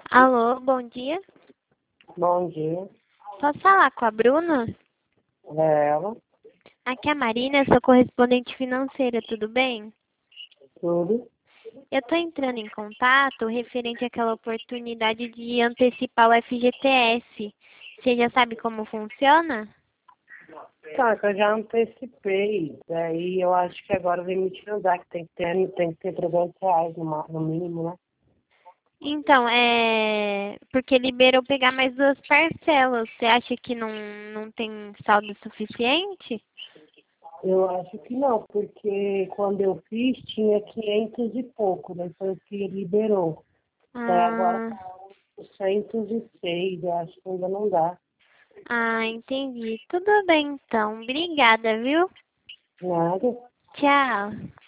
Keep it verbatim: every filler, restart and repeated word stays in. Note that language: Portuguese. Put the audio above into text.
Alô, bom dia. Bom dia. Posso falar com a Bruna? É ela, Aqui é a Marina, eu sou correspondente financeira, tudo bem? tudo. Eu estou entrando em contato referente àquela oportunidade de antecipar o F G T S. Você já sabe como funciona? Tá, que eu já antecipei. Daí eu acho que agora vem me utilizar, que tem que ter, tem que ter trezentos reais no, ma- no mínimo, né? Então, é... porque liberou pegar mais duas parcelas. Você acha que não, não tem saldo suficiente? Eu acho que não, porque quando eu fiz tinha quinhentos e pouco, daí foi o que liberou. Daí agora Ah, tá oitocentos e seis, eu acho que ainda não dá. ah, entendi. Tudo bem então. Obrigada, viu? Nada. Tchau.